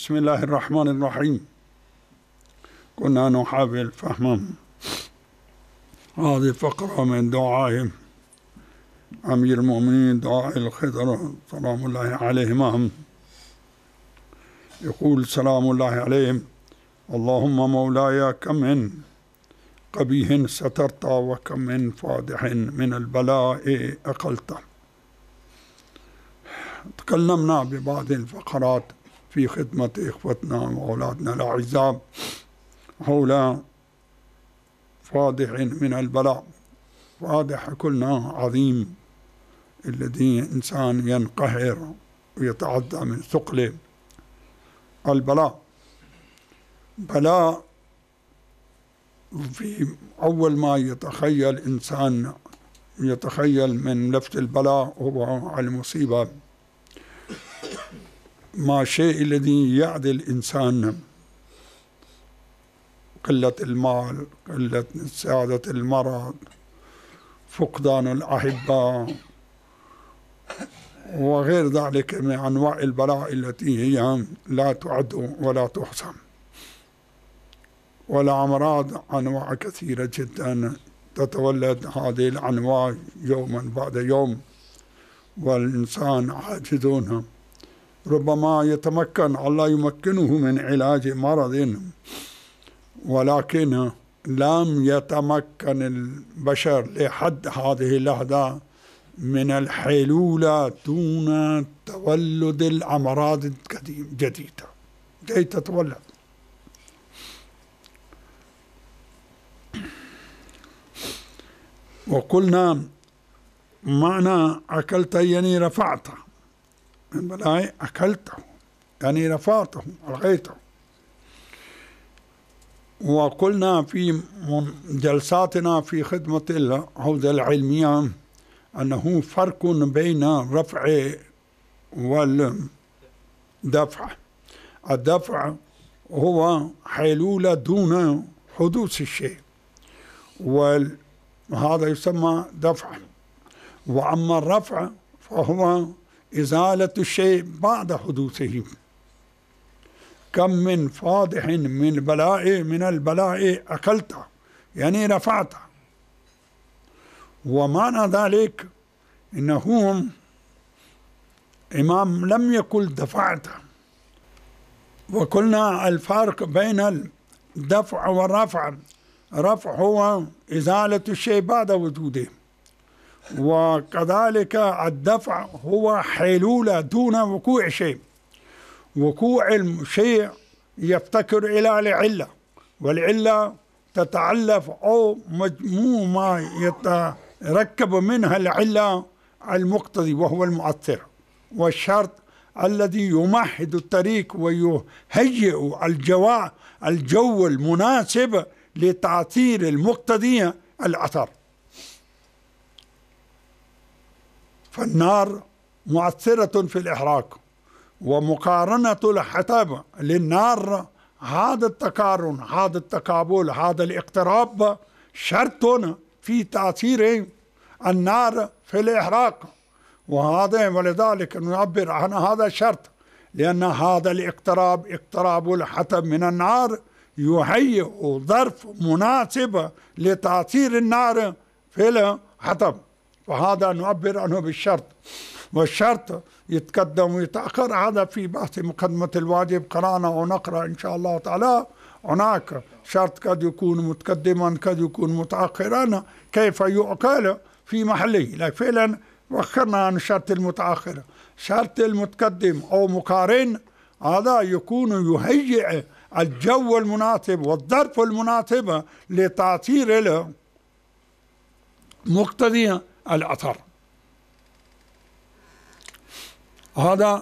بسم الله الرحمن الرحيم. كنا نحاول فهم هذه الفقرة من دعاء أمير المؤمنين دعاء الخضر سلام الله عليهما. يقول سلام الله عليهم: اللهم مولاي كم من قبيح سترت وكم من فادح من البلاء أقلت. تكلمنا ببعض الفقرات في خدمة إخوتنا وأولادنا الأعزاء حول فادح من البلاء. فادح قلنا عظيم، الذي إنسان ينقهر ويتعدى من ثقله. البلاء بلاء في أول ما يتخيل إنسان يتخيل من لفظ البلاء هو المصيبة، ما شيء الذي يعدي الإنسان، قلة المال، قلة سعادة المرض، فقدان الأحبة وغير ذلك من أنواع البلاء التي هي لا تعد ولا تحصى. والأمراض أنواع كثيرة جدا تتولد هذه الأنواع يوما بعد يوم، والإنسان عاجزون. ربما يتمكن الله يمكنه من علاج مرض، ولكن لم يتمكن البشر لحد هذه اللحظة من الحلول دون تولد الأمراض الجديدة جاي تتولد. وقلنا معنى أكلت يعني رفعته، من بلاء أكلته يعني رفعته ألغيته. وقلنا في جلساتنا في خدمة الحوزة العلمية أنه فرق بين الرفع والدفع. الدفع هو حلول دون حدوث الشيء، وهذا يسمى دفع. وأما الرفع فهو إزالة الشيء بعد حدوثه. كم من فادح من البلاء أكلته يعني رفعته. ومعنى ذلك إنه إمام لم يقل دفعته. وقلنا الفرق بين الدفع والرفع، رفع هو إزالة الشيء بعد وجوده، وكذلك الدفع هو حلول دون وقوع شيء. وقوع الشيء يفتكر إلى العلة، والعلة تتعلف أو مجموع ما يتركب منها العلة المقتضي وهو المؤثر، والشرط الذي يمهد الطريق ويهيئ الجو المناسب لتأثير المقتضي الأثر. فالنار مؤثرة في الإحراق، ومقارنة الحطب للنار هذا التقارن، هذا التقابل، هذا الاقتراب شرط في تأثير النار في الإحراق. ولذلك نعبر عن هذا الشرط، لأن هذا اقتراب الحطب من النار يهيئ ظرف مناسب لتأثير النار في الحطب، فهذا نعبر عنه بالشرط. والشرط يتقدم ويتأخر، هذا في بحث مقدمة الواجب قرأنا ونقرأ إن شاء الله تعالى. هناك شرط قد يكون متقدما قد يكون متأخرا، كيف يعقل في محله، لكن فعلا وخرنا عن الشرط المتأخر. شرط المتقدم أو مقارن هذا يكون يهيئ الجو المناسب والظرف المناسب لتأثير مقتضي الأثر. هذا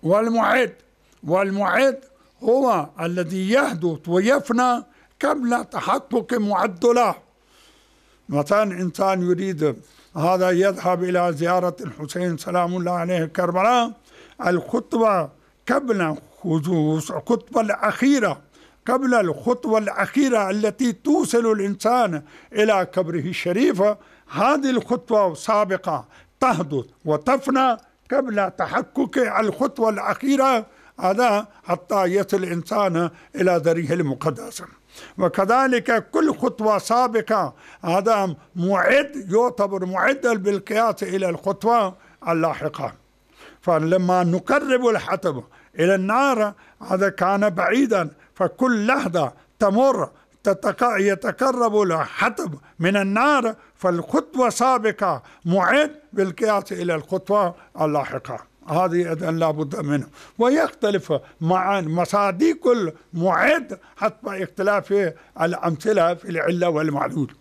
والمعد هو الذي يحدث ويفنى قبل تحقق معدله. مثلا إنسان يريد هذا يذهب إلى زيارة الحسين سلام الله عليه كربلاء، الخطوة قبل الخطوة الأخيرة، قبل الخطوة الأخيرة التي توصل الإنسان إلى قبره الشريف، هذه الخطوة سابقة تحدث وتفنى قبل تحقق الخطوة الأخيرة هذا حتى يصل الإنسان إلى ذريه المقدس. وكذلك كل خطوة سابقة هذا يعتبر معدا بالقياس إلى الخطوة اللاحقة. فلما نقرب الحطب إلى النار هذا كان بعيدا، فكل لحظة تمر يتقرب الحطب من النار، فالخطوة سابقة معد بالقياس إلى الخطوة اللاحقة. هذه إذن لا بد منه. ويختلف مع مصادق المعد حتى اختلاف الأمثلة في العلة والمعلول.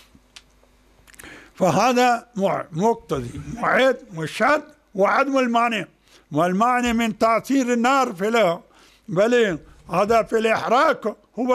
فهذا مقتضي معد والشرط وعدم المانع. والمانع من تأثير النار في بل هذا في الإحراق هو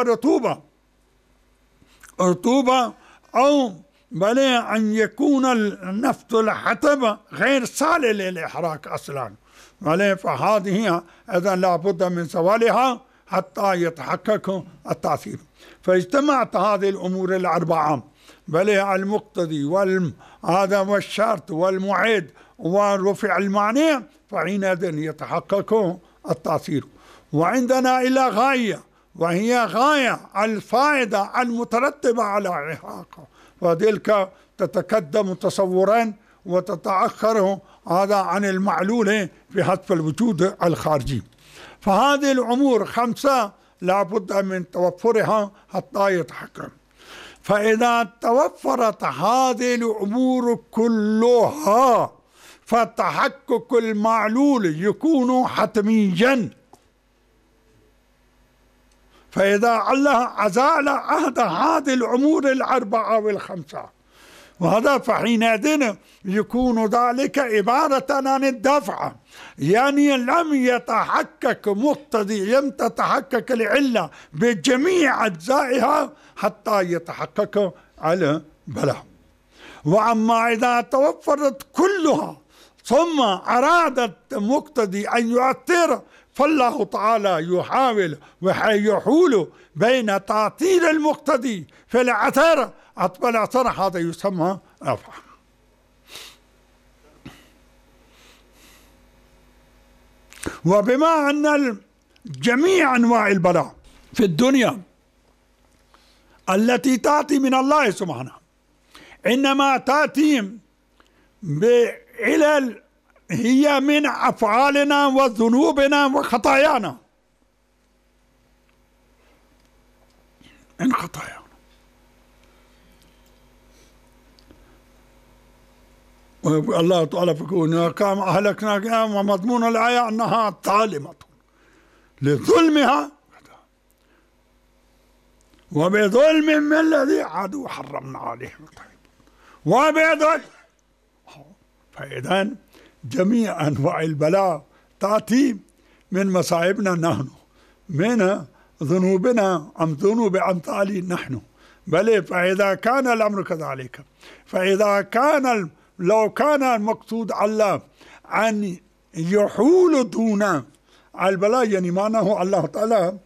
رطوبة أو بل أن يكون النفط الحطب غير صالح للإحراق أصلا، بل فهذه إذن لا بد من زوالها حتى يتحقق التأثير. فاجتمعت هذه الأمور الأربعة، بل المقتضي والشرط والمعد ورفع المعنى، فحينئذ يتحقق التأثير. وعندنا إلى غاية، وهي غاية الفائدة المترتبة على إحراقه، وتلك تتقدم تصورا وتتأخر هذا عن المعلول في حسب الوجود الخارجي. فهذه الأمور 5 لا بد من توفرها حتى يتحقق. فإذا توفرت هذه الأمور كلها فتحقق المعلول يكون حتميا. فإذا الله أزال أحد هذه الأمور الأربعة والخمسة، وهذا فحينئذ يكون ذلك عبارة عن الدفع، يعني لم يتحقق مقتضي، لم تتحقق العلة بجميع أجزائها حتى يتحقق البلاء. وأما إذا توفرت كلها ثم أرادت مقتضي أن يؤثر، فالله تعالى يحاول ويحول بين تعطيل المقتضي في الأثر الأثر، هذا يسمى رفع. وبما أن جميع أنواع البلاء في الدنيا التي تأتي من الله سبحانه إنما تأتي بإلى هي من أفعالنا وذنوبنا وخطايانا، من خطايانا. الله تعالى يقول كما أهلكنا، ومضمون الآية أنها ظالمة لظلمها وبظلم من الذي عادوا حرمنا عليهم الطيب وبظلم. فإذا جميع أنواع البلاء تأتي من مصائبنا نحن، من ذنوبنا أم ذنوب أمثال نحن. بل فإذا كان الأمر كذلك، فإذا كان لو كان المقصود الله أن يحول دون البلاء، يعني معناه الله تعالى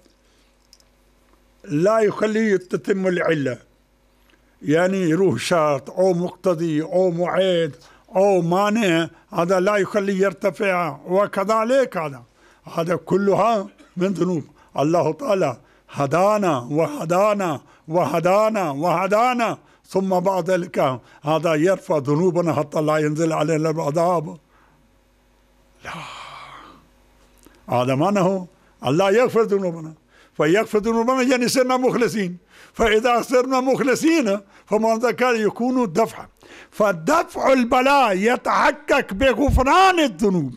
لا يخليه تتم العلة، يعني يروح شرط أو مقتضي أو معيد أو مانع، هذا لا يخليه يرتفع. وكذلك هذا كلها من ذنوب. الله تعالى هدانا وهدانا وهدانا وهدانا، ثم بعد ذلك هذا يرفع ذنوبنا حتى لا ينزل علينا العذاب. لا، هذا معناه الله يغفر ذنوبنا، فيغفر ذنوبنا يعني صرنا مخلصين. فإذا صرنا مخلصين فماذا كان يكون دفعا. فدفع البلاء يتحقق بغفران الذنوب،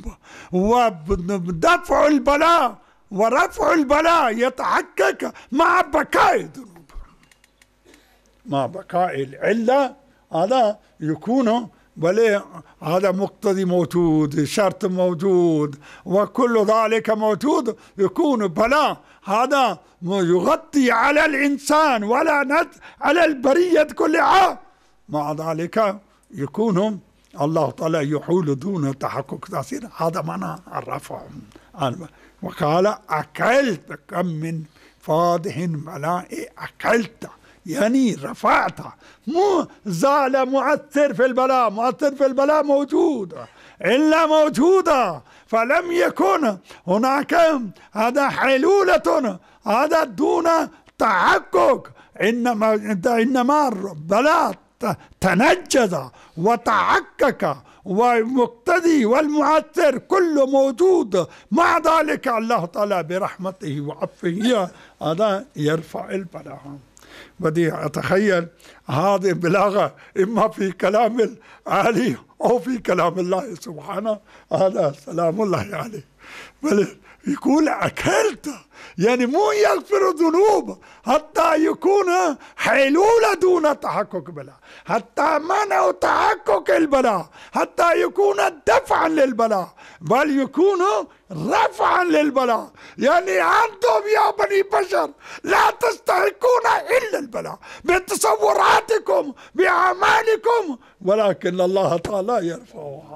ودفع البلاء ورفع البلاء يتحقق مع بقاء الذنوب، مع بقاء العلة. هذا يكون بل هذا مقتضي موجود، شرط موجود، وكل ذلك موجود، يكون بلاء هذا يغطي على الإنسان ولا على البرية كلها. مع ذلك يكون الله تعالى يحول دون تحقق تأثير. هذا معنى الرفع. وقال أكلت كم من فاضح بلاء أكلت، يعني رفعت، مو زال مؤثر في البلاء، مؤثر في البلاء موجود، إلا موجودة، فلم يكن هناك هذا حلولة هذا دون تحقق، إنما بلا تنجز وتحقق والمقتدي والمؤثر كله موجود. مع ذلك الله تعالى برحمته وعفوه هذا يرفع البلاء. بدي أتخيل هذه البلاغة إما في كلام العلي أو في كلام الله سبحانه، هذا سلام الله عليه. بل يقول أكلت، يعني مو يغفر ذنوب حتى يكون حلول دون تحقق بلاء، حتى منع تحقق البلاء، حتى يكون دفعا للبلاء، بل يكون رفعا للبلاء. يعني أنتم يا بني بشر لا تستحقون إلا البلاء بتصوراتكم بأعمالكم، ولكن الله تعالى يرفعها.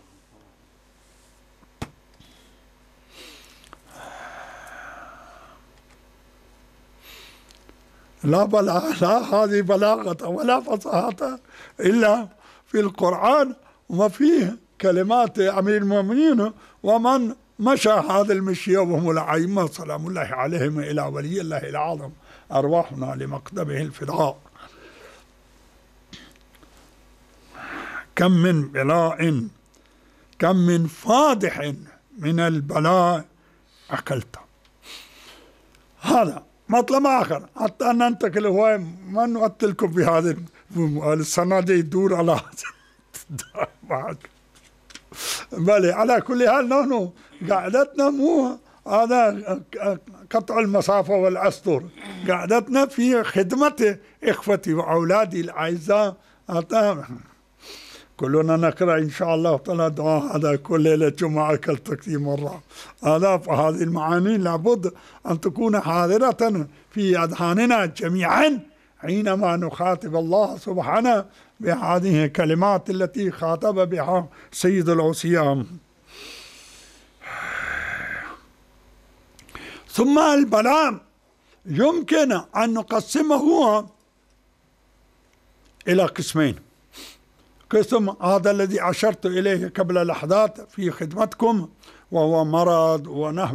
لا هذه بلاغة ولا فصاحة إلا في القرآن وفيه كلمات أمير المؤمنين ومن مشى هذا المشي وهم الأئمة سلام الله عليهم إلى ولي الله الأعظم أرواحنا لمقدمه الفداء. كم من بلاء، كم من فادح من البلاء أكلته. هذا مطلب آخر حتى ننتقل. هو ما نقتلكم بهذا السنة دي يدور على معك. بل على كل حال نحن قاعدتنا مو هذا قطع المسافة والأسطر، قاعدتنا في خدمة إخوتي وأولادي الأعزاء. كلنا نقرأ إن شاء الله تعالى دعاء هذا كل ليلة جمعة كالتكتيم مرة. هذا فهذه المعاني لابد أن تكون حاضرة في أذهاننا جميعا حينما نخاطب الله سبحانه بهذه الكلمات التي خاطب بها سيد الأوصياء. ثم البلاء يمكن أن نقسمه إلى قسمين. قسم هذا الذي أشرت إليه قبل لحظات في خدمتكم وهو مرض ونحو